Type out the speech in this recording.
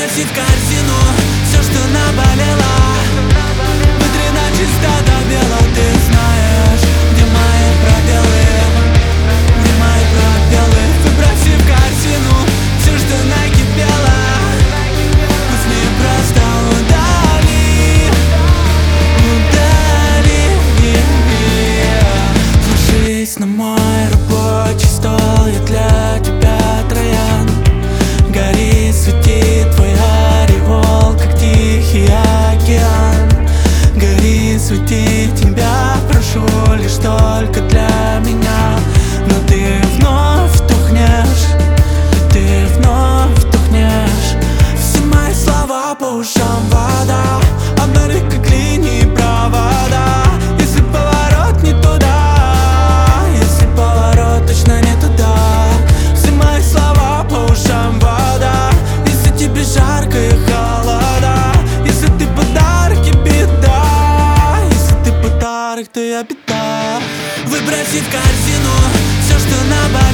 Выброси в корзину все, что наболело. Вытри начисто до бела. Ты знаешь, где мои пробелы, где мои пробелы. Выброси в корзину все, что накипело. Пусть мне просто удали, удали. Ложись на мой рабочий стол, я для тебя троян. Гори, свети твой ореол, как тихий океан. Гори, свети, тебя прошу лишь только для меня. Но ты вновь тухнешь, ты вновь тухнешь. Все мои слова по ушам вода, одной как линии провода. Если поворот не туда, если поворот точно не туда. Все мои слова по ушам вода. Если тебе жарко и холода, если ты подарок и беда, если ты подарок, то я беда. Выброси в корзину все, что наболело.